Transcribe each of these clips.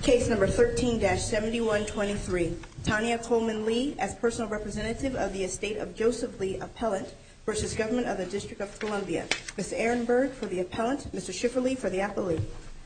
Case number 13-7123. Tanya Coleman Lee as personal representative of the estate of Joseph Lee, appellant, versus Government of the District of Columbia. Ms. Ehrenberg for the appellant, Mr. Schifferle for the appellee.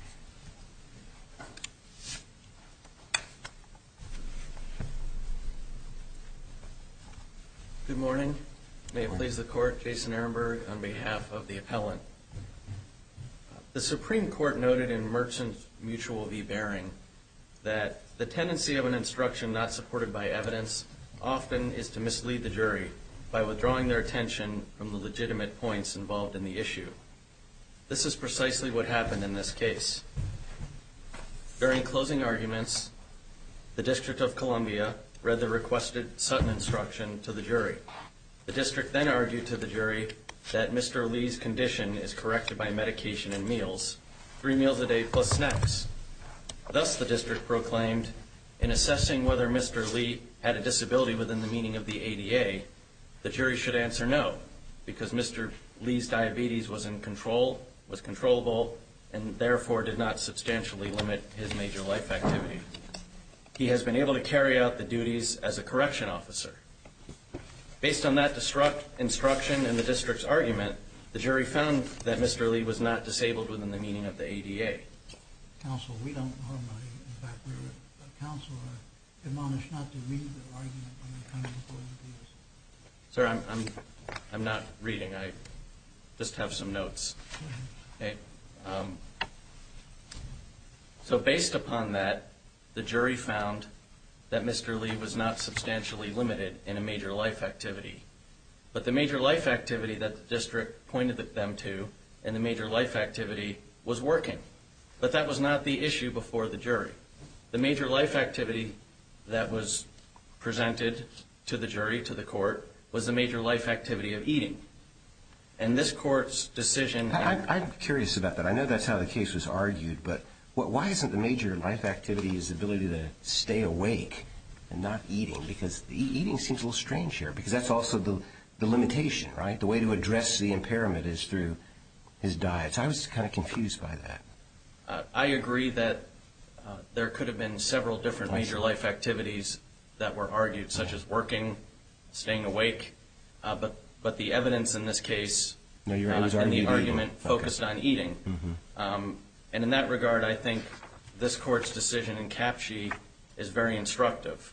Good morning. May it please the Court, Jason Ehrenberg on behalf of the appellant. The Supreme Court noted in Merchant Mutual v. Bering that the tendency of an instruction not supported by evidence often is to mislead the jury by withdrawing their attention from the legitimate points involved in the issue. This is precisely what happened in this case. During closing arguments, the District of Columbia read the requested Sutton instruction to the jury. The district then argued to the jury that Mr. Lee's condition is corrected by medication and meals, 3 meals a day plus snacks. Thus, the district proclaimed, in assessing whether Mr. Lee had a disability within the meaning of the ADA, the jury should answer no, because Mr. Lee's diabetes was controllable, and therefore did not substantially limit his major life activity. He has been able to carry out the duties as a correction officer. Based on that instruction and the district's argument, the jury found that Mr. Lee was not disabled within the meaning of the ADA. Counsel, we don't normally, in fact, counsel are admonished not to read the argument when they come before the appeals. Sir, I'm not reading. I just have some notes. Okay. So based upon that, the jury found that Mr. Lee was not substantially limited in a major life activity. But the major life activity that the district pointed them to, and the major life activity, was working. But that was not the issue before the jury. The major life activity that was presented to the jury, to the court, was the major life activity of eating. And this court's decision... I'm curious about that. I know that's how the case was argued, but why isn't the major life activity his ability to stay awake and not eating? Because the eating seems a little strange here, because that's also the limitation, right? The way to address the impairment is through his diet. So I was kind of confused by that. I agree that there could have been several different major life activities that were argued, such as working, staying awake, but the evidence in this case and the argument focused on eating. And in that regard, I think this court's decision in Capshe is very instructive.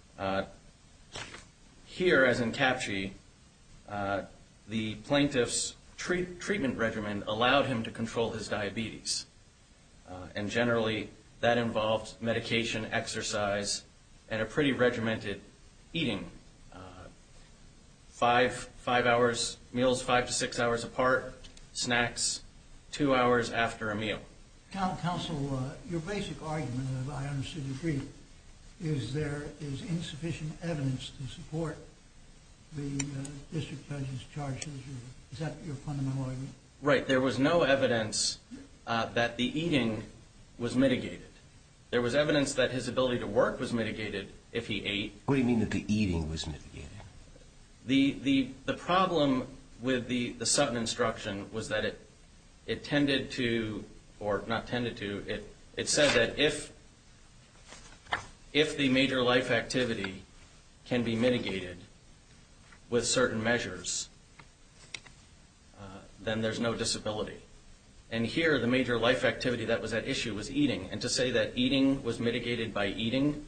Here, as in Capshe, the plaintiff's treatment regimen allowed him to control his diabetes. And generally, that involved medication, exercise, and a pretty regimented eating. 5 hours, meals 5 to 6 hours apart, snacks 2 hours after a meal. Counsel, your basic argument, if I understood you brief, is there is insufficient evidence to support the district judge's charges. Is that your fundamental argument? Right. There was no evidence that the eating was mitigated. There was evidence that his ability to work was mitigated if he ate. What do you mean that the eating was mitigated? The problem with the Sutton instruction was that it tended to, or not tended to, it said that if the major life activity can be mitigated with certain measures, then there's no disability. And here, the major life activity that was at issue was eating. And to say that eating was mitigated by eating,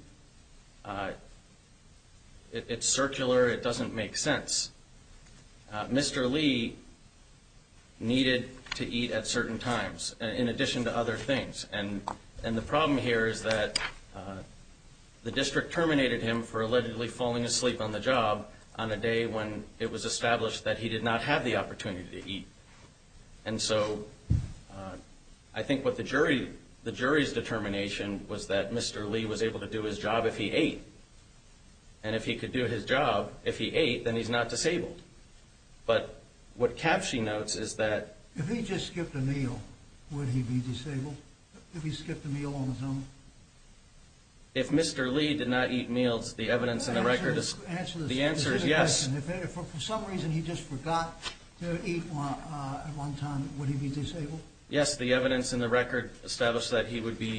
it's circular, it doesn't make sense. Mr. Lee needed to eat at certain times, in addition to other things. And the problem here is that the district terminated him for allegedly falling asleep on the job on a day when it was established that he did not have the opportunity to eat. And so I think what the jury's determination was that Mr. Lee was able to do his job if he ate. And if he could do his job if he ate, then he's not disabled. But what Capshe notes is that... If he just skipped a meal, would he be disabled? If he skipped a meal on his own? If Mr. Lee did not eat meals, the evidence in the record is... The answer is yes. If for some reason he just forgot to eat at one time, would he be disabled? Yes, the evidence in the record established that he would be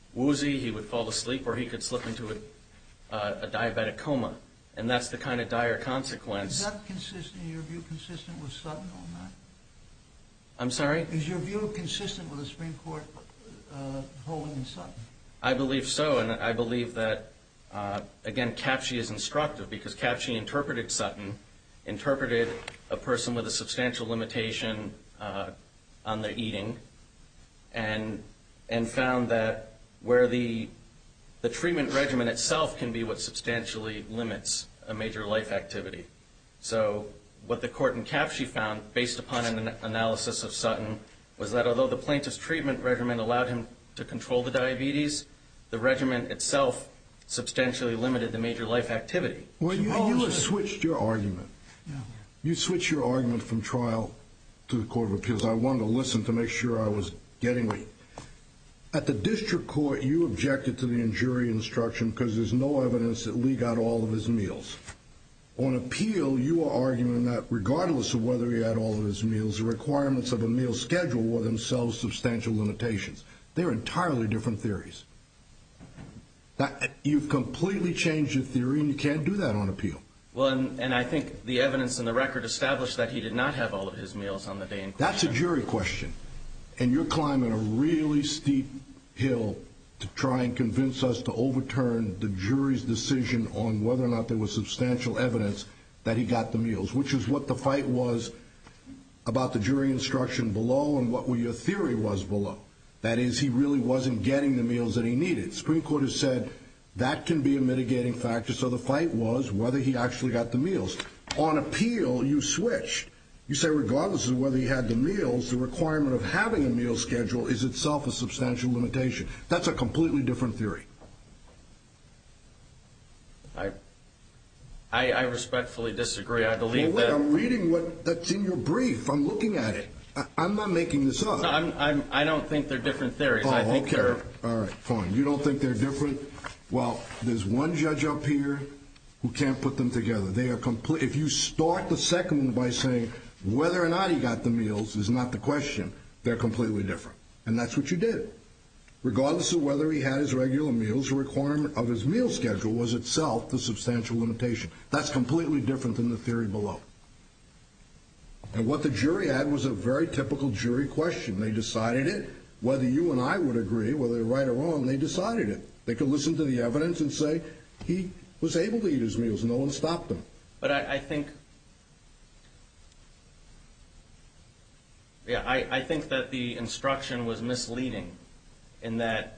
woozy, he would fall asleep, or he could slip into a diabetic coma. And that's the kind of dire consequence. Is that consistent, in your view, consistent with Sutton on that? I'm sorry? Is your view consistent with the Supreme Court holding in Sutton? I believe so, and I believe that, again, Capshe is instructive because Capshe interpreted Sutton, interpreted a person with a substantial limitation on their eating, and found that where the treatment regimen itself can be what substantially limits a major life activity. So what the court in Capshe found, based upon an analysis of Sutton, was that although the plaintiff's treatment regimen allowed him to control the diabetes, the regimen itself substantially limited the major life activity. Well, you have switched your argument. Yeah. You switched your argument from trial to the Court of Appeals. I wanted to listen to make sure I was getting it. At the district court, you objected to the jury instruction because there's no evidence that Lee got all of his meals. On appeal, you are arguing that regardless of whether he had all of his meals, the requirements of a meal schedule were themselves substantial limitations. They're entirely different theories. You've completely changed your theory, and you can't do that on appeal. Well, and I think the evidence in the record established that he did not have all of his meals on the day in question. That's a jury question, and you're climbing a really steep hill to try and convince us to overturn the jury's decision on whether or not there was substantial evidence that he got the meals, which is what the fight was about the jury instruction below and what your theory was below. That is, he really wasn't getting the meals that he needed. Supreme Court has said that can be a mitigating factor, so the fight was whether he actually got the meals. On appeal, you switched. You say regardless of whether he had the meals, the requirement of having a meal schedule is itself a substantial limitation. That's a completely different theory. I respectfully disagree. I believe that... I'm reading that's in your brief. I'm looking at it. I'm not making this up. No, I don't think they're different theories. Oh, I think okay. they're... All right, fine. You don't think they're different? Well, there's one judge up here who can't put them together. They are complete. If you start the second one by saying whether or not he got the meals is not the question, they're completely different. And that's what you did. Regardless of whether he had his regular meals, the requirement of his meal schedule was itself the substantial limitation. That's completely different than the theory below. And what the jury had was a very typical jury question. They decided it. Whether you and I would agree, whether they're right or wrong, they decided it. They could listen to the evidence and say he was able to eat his meals. No one stopped him. But I think... Yeah, I think that the instruction was misleading in that...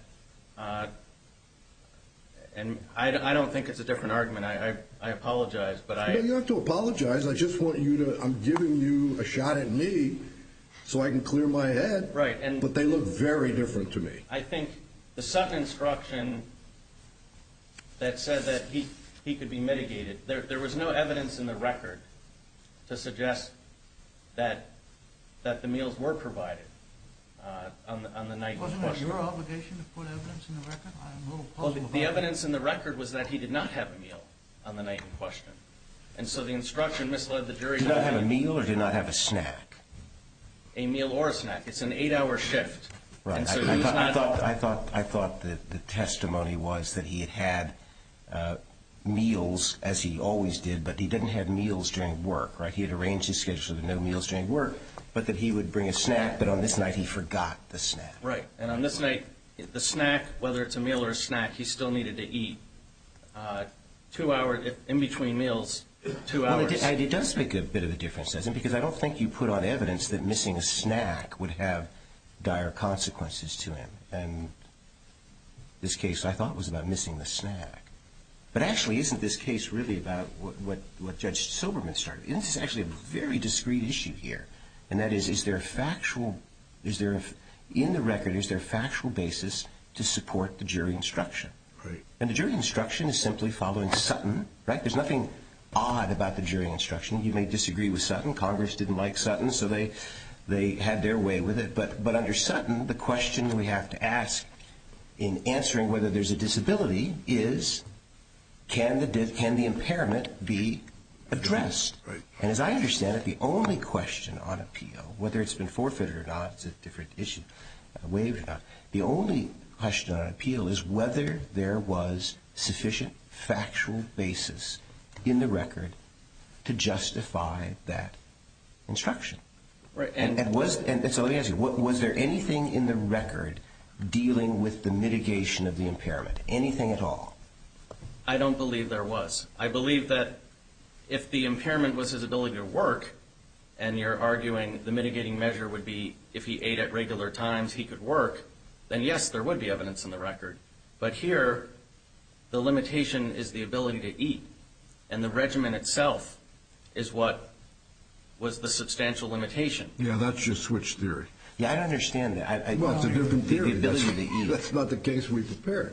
and I don't think it's a different argument. I apologize, but I... No, you don't have to apologize. I just want you to... I'm giving you a shot at me so I can clear my head. Right, but they look very different to me. I think the Sutton instruction that said that he could be mitigated, there was no evidence in the record to suggest that the meals were provided on the night in question. Wasn't it your obligation to put evidence in the record? I'm a little puzzled about the evidence in the record was that he did not have a meal on the night in question. And so the instruction misled the jury. Did not have a meal or did not have a snack? A meal or a snack. It's an 8-hour shift. Right. And so I thought that the testimony was that he had meals, as he always did, but he didn't have meals during work, right? He had arranged his schedule so there were no meals during work, but that he would bring a snack, but on this night he forgot the snack. Right. And on this night, the snack, whether it's a meal or a snack, he still needed to eat 2 hours, in between meals, 2 hours. Well, it does make a bit of a difference, doesn't it? Because I don't think you put on evidence that missing a snack would have dire consequences to him. And this case, I thought, was about missing the snack. But actually, isn't this case really about what Judge Silberman started? Isn't this actually a very discrete issue here? And that is there a factual basis to support the jury instruction? Right. And the jury instruction is simply following Sutton, right? There's nothing odd about the jury instruction. You may disagree with Sutton. Congress didn't like Sutton, so they had their way with it. But under Sutton, the question we have to ask in answering whether there's a disability is, can the impairment be addressed? Right. And as I understand it, the only question on appeal, whether it's been forfeited or not, it's a different issue, waived or not, the only question on appeal is whether there was sufficient factual basis in the record to justify that instruction. Right. And so let me ask you, was there anything in the record dealing with the mitigation of the impairment? Anything at all? I don't believe there was. I believe that if the impairment was his ability to work, and you're arguing the mitigating measure would be if he ate at regular times he could work, then yes, there would be evidence in the record. But here, the limitation is the ability to eat, and the regimen itself is what was the substantial limitation. Yeah, that's your switch theory. Yeah, I don't understand that. Well, it's a different theory. The ability to eat. That's not the case we prepared.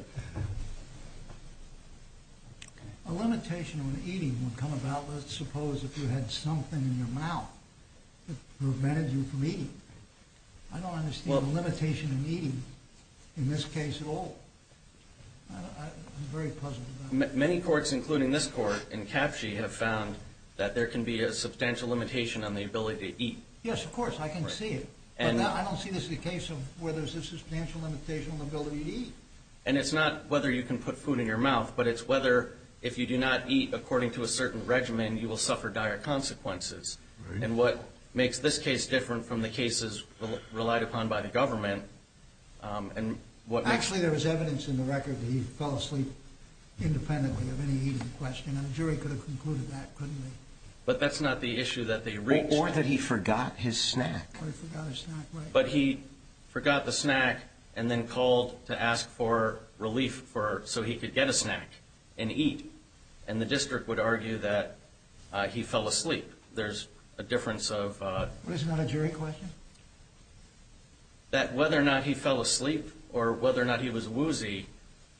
A limitation on eating would come about, let's suppose, if you had something in your mouth that prevented you from eating. I don't understand the limitation in eating in this case at all. I'm very puzzled about it. Many courts, including this court in Capshe, have found that there can be a substantial limitation on the ability to eat. Yes, of course, I can see it. But I don't see this as a case of where there's a substantial limitation on the ability to eat. And it's not whether you can put food in your mouth, but it's whether if you do not eat according to a certain regimen, you will suffer dire consequences. Right. And what makes this case different from the cases relied upon by the government, Actually, there was evidence in the record that he fell asleep independently of any eating question, and a jury could have concluded that, couldn't they? But that's not the issue that they reached. Or that he forgot his snack. Or he forgot his snack, right. But he forgot the snack and then called to ask for relief so he could get a snack and eat. And the district would argue that he fell asleep. There's a difference of... Well, isn't that a jury question? That whether or not he fell asleep or whether or not he was woozy,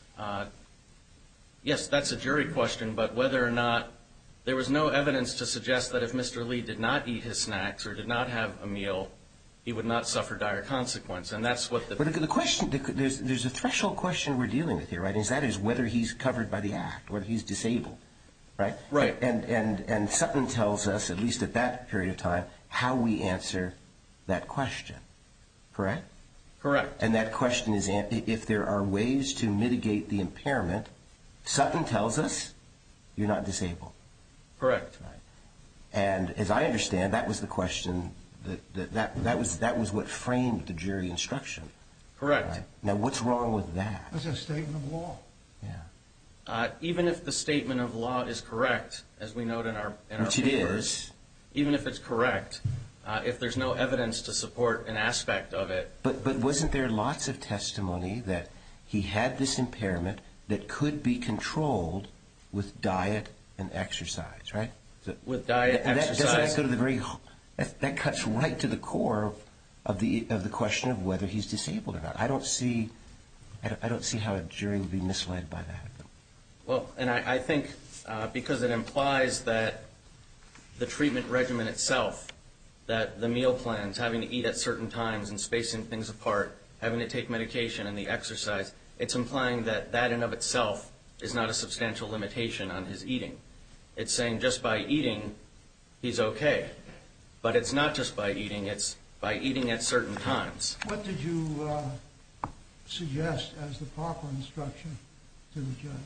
yes, that's a jury question, but whether or not there was no evidence to suggest that if Mr. Lee did not eat his snacks or did not have a meal, he would not suffer dire consequence. And that's what the... But the question, there's a threshold question we're dealing with here, right? That is whether he's covered by the act, whether he's disabled, right? Right. And Sutton tells us, at least at that period of time, how we answer that question, correct? Correct. And that question is if there are ways to mitigate the impairment, Sutton tells us you're not disabled. Correct. Right. And as I understand, that was the question, that was what framed the jury instruction. Correct. Right? Now, what's wrong with that? That's a statement of law. Yeah. Even if the statement of law is correct, as we note in our Which it papers, is. even if it's correct, if there's no evidence to support an aspect of it. But wasn't there lots of testimony that he had this impairment that could be controlled with diet and exercise, right? With diet, exercise. Doesn't that go to the very... That cuts right to the core of the question of whether he's disabled or not. I don't see how a jury would be misled by that. Well, and I think because it implies that the treatment regimen itself, that the meal plans, having to eat at certain times and spacing things apart, having to take medication and the exercise, it's implying that that in of itself is not a substantial limitation on his eating. It's saying just by eating, he's okay. But it's not just by eating, it's by eating at certain times. What did you suggest as the proper instruction to the judge?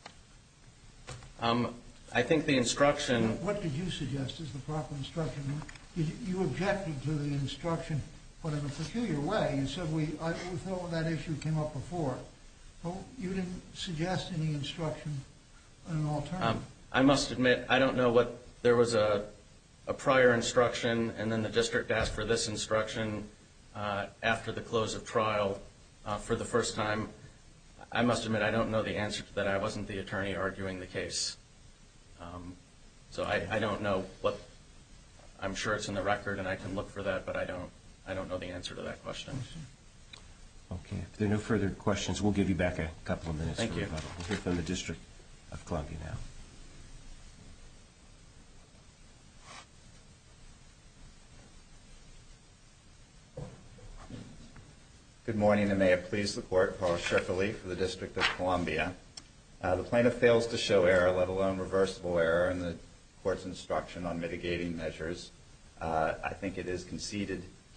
I think the instruction... What did you suggest as the proper instruction? You objected to the instruction, but in a peculiar way. You said, we thought that issue came up before. Well, you didn't suggest any instruction on an alternative. I must admit, I don't know what... There was a prior instruction, and then the district asked for this instruction after the close of trial for the first time. I must admit, I don't know the answer to that. I wasn't the attorney arguing the case. So I don't know what... I'm sure it's in the record, and I can look for that, but I don't know the answer to that question. Okay. If there are no further questions, we'll give you back a couple of minutes. Thank you. We'll hear from the District of Columbia now. Good morning, and may it please the Court. Paul Schifferle for the District of Columbia. The plaintiff fails to show error, let alone reversible error, in the Court's instruction on mitigating measures. I think it is conceded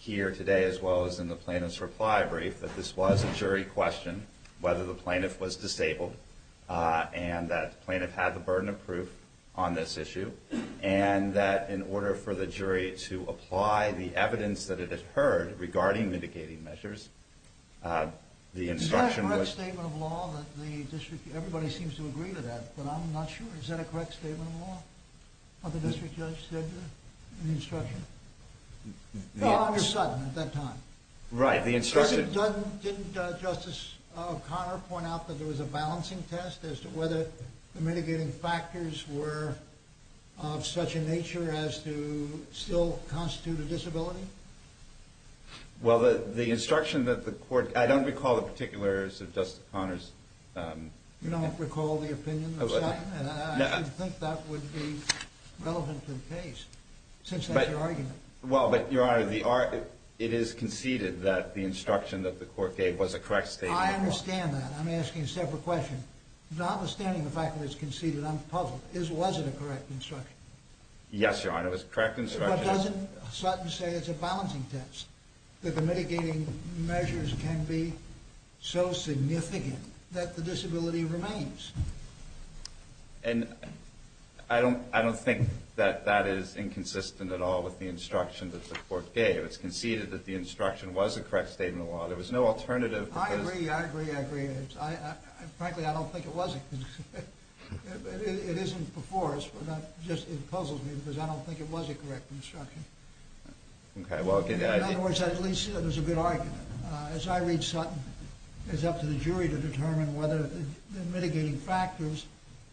here today, as well as in the plaintiff's reply brief, that this was a jury question, whether the plaintiff was disabled, and that the plaintiff had the burden of proof on this issue, and that in order for the jury to apply the evidence that it had heard regarding mitigating measures, the instruction was... Is that a correct statement of law that the district, everybody seems to agree to that, but I'm not sure. Is that a correct statement of law? What the district judge said in the instruction? Under Sutton at that time. Right, the instruction... Didn't Justice O'Connor point out that there was a balancing test as to whether the mitigating factors were of such a nature as to still constitute a disability? Well, the instruction that the court... I don't recall the particulars of Justice O'Connor's... You don't recall the opinion of Sutton? I should think that would be relevant to the case, since that's your argument. Well, but, Your Honor, it is conceded that the instruction that the court gave was a correct statement of law. I understand that. I'm asking a separate question. Notwithstanding the fact that it's conceded, I'm puzzled. Was it a correct instruction? Yes, Your Honor, it was a correct instruction. But doesn't Sutton say it's a balancing test, that the mitigating measures can be so significant that the disability remains? And I don't think that that is inconsistent at all with the instruction that the court gave. It's conceded that the instruction was a correct statement of law. There was no alternative. I agree. Frankly, I don't think it was. It isn't before us, but it puzzles me because I don't think it was a correct instruction. Okay, well... In other words, at least there's a good argument. As I read Sutton, it's up to the jury to determine whether the mitigating factors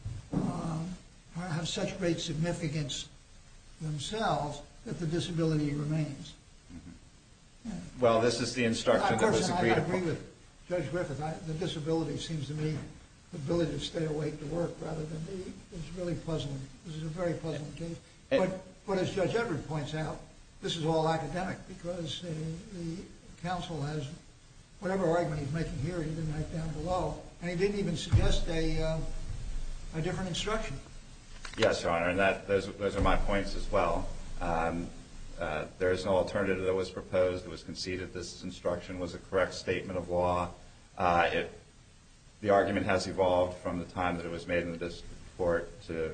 have such great significance themselves that the disability remains. Mm-hmm. Well, this is the instruction that was agreed upon. I agree with Judge Griffith. The disability seems to me the ability to stay awake to work rather than it's really puzzling. This is a very puzzling case. But as Judge Everett points out, this is all academic because the counsel has whatever argument he's making here, he didn't write down below, and he didn't even suggest a different instruction. Yes, Your Honor, and those are my points as well. There is no alternative that was proposed. It was conceded this instruction was a correct statement of law. The argument has evolved from the time that it was made in the district court to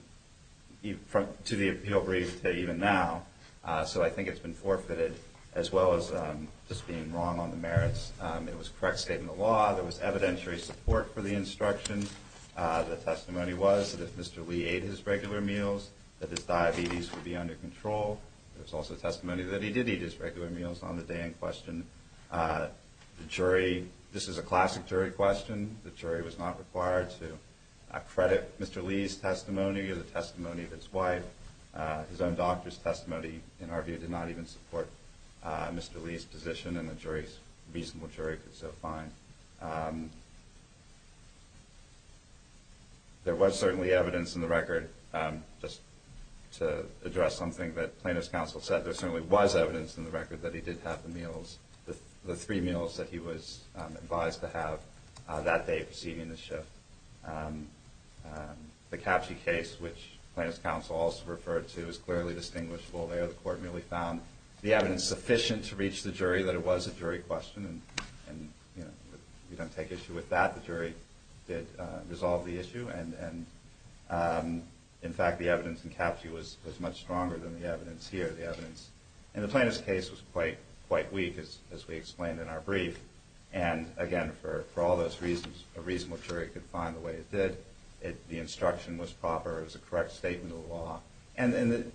the appeal brief to even now. So I think it's been forfeited as well as just being wrong on the merits. It was a correct statement of law. There was evidentiary support for the instruction. The testimony was that if Mr. Lee ate his regular meals, that his diabetes would be under control. There was also testimony that he did eat his regular meals on the day in question. The jury, this is a classic jury question. The jury was not required to credit Mr. Lee's testimony or the testimony of his wife. His own doctor's testimony, in our view, did not even support Mr. Lee's position, and a reasonable jury could so find. There was certainly evidence in the record, just to address something that plaintiff's counsel said, there certainly was evidence in the record that he did have the meals, the 3 meals that he was advised to have that day preceding the shift. The Capsy case, which plaintiff's counsel also referred to, is clearly distinguishable there. The court merely found the evidence sufficient to reach the jury that it was a jury question, and we don't take issue with that. The jury did resolve the issue, and in fact, the evidence in Capsy was much stronger than the evidence here. The evidence in the plaintiff's case was quite weak, as we explained in our brief. And again, for all those reasons, a reasonable jury could find the way it did. The instruction was proper. It was a correct statement of the law. And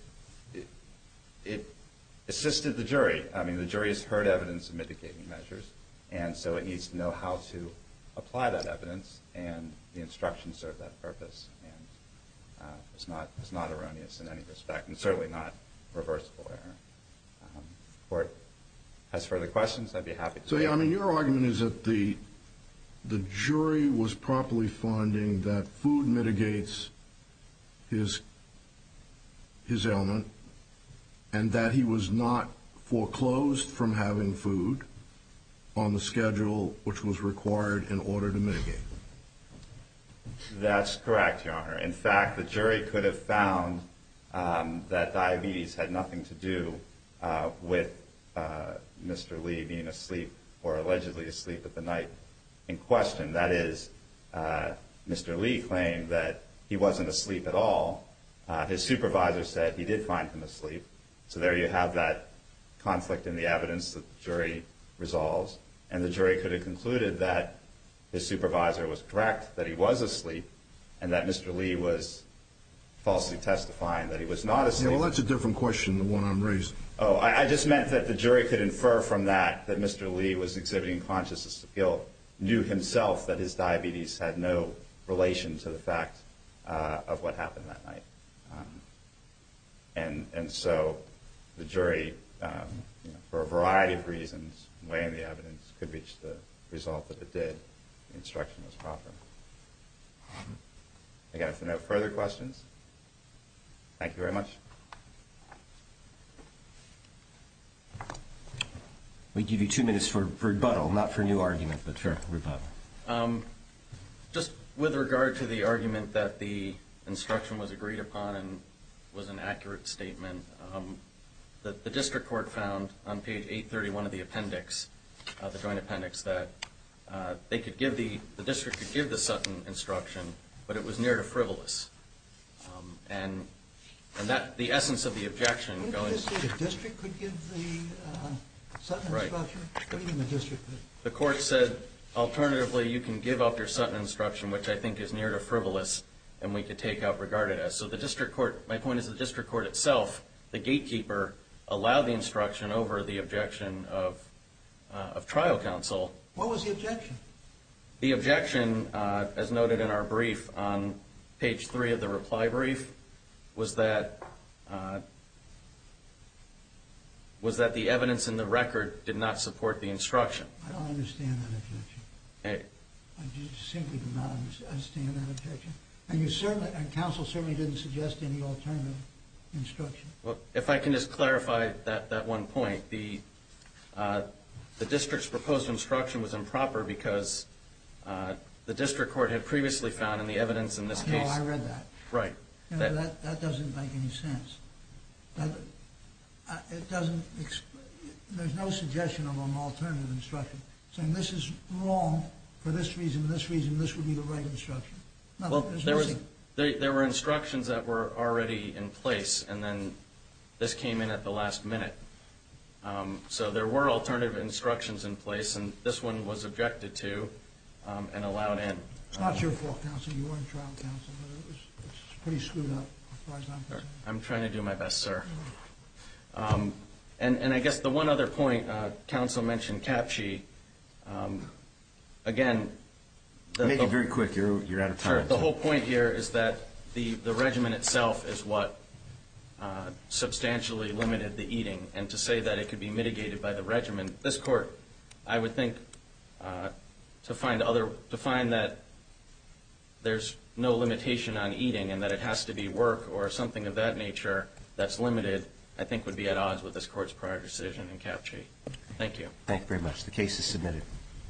it assisted the jury. I mean, the jury has heard evidence of mitigating measures, and so it needs to know how to apply that evidence, and the instruction served that purpose. And it's not erroneous in any respect, and certainly not reversible error. If the court has further questions, I'd be happy to. So, yeah, I mean, your argument is that the jury was properly finding that food mitigates his ailment, and that he was not foreclosed from having food on the schedule which was required in order to mitigate. That's correct, Your Honor. In fact, the jury could have found that diabetes had nothing to do with Mr. Lee being asleep or allegedly asleep at the night in question. That is, Mr. Lee claimed that he wasn't asleep at all. His supervisor said he did find him asleep. So there you have that conflict in the evidence that the jury resolves. And the jury could have concluded that his supervisor was correct, that he was asleep, and that Mr. Lee was falsely testifying that he was not asleep. Yeah, well, that's a different question than the one I'm raising. Oh, I just meant that the jury could infer from that Mr. Lee was exhibiting consciousness of guilt, knew himself that his diabetes had no relation to the fact of what happened that night. And so the jury, for a variety of reasons, weighing the evidence, could reach the result that it did. The instruction was proper. Again, if there are no further questions, thank you very much. We give you 2 minutes for rebuttal, not for new argument, but for rebuttal. Just with regard to the argument that the instruction was agreed upon and was an accurate statement, the district court found on page 831 of the appendix, the joint appendix, that the district could give the Sutton instruction, but it was near to frivolous. And that the essence of the objection going. The district could give the Sutton instruction? What do you mean the district could? The court said, alternatively, you can give up your Sutton instruction, which I think is near to frivolous, and we could take out regarded as. So the district court, my point is the district court itself, the gatekeeper, allowed the instruction over the objection of trial counsel. What was the objection? The objection, as noted in our brief on page 3 of the reply brief, was that the evidence in the record did not support the instruction. I don't understand that objection. I just simply do not understand that objection. And counsel certainly didn't suggest any alternative instruction. Well, if I can just clarify that one point, the district's proposed instruction was improper because the district court had previously found in the evidence in this case. No, I read that. Right. That doesn't make any sense. It doesn't. There's no suggestion of an alternative instruction saying this is wrong for this reason, this would be the right instruction. No, well, there were instructions that were already in place, and then this came in at the last minute. So there were alternative instructions in place, and this one was objected to and allowed in. It's not your fault, counsel. You weren't trial counsel, but it's pretty screwed up as far as I'm concerned. I'm trying to do my best, sir. And I guess the one other point, counsel mentioned CAPCHI. Again, make it very quick. You're out of time. Sure. The whole point here is that the regimen itself is what substantially limited the eating, and to say that it could be mitigated by the regimen, this court, I would think, to find that there's no limitation on eating and that it has to be work or something of that nature that's limited, I think would be at odds with this court's prior decision in CAPCHI. Thank you. Thank you very much. The case is submitted.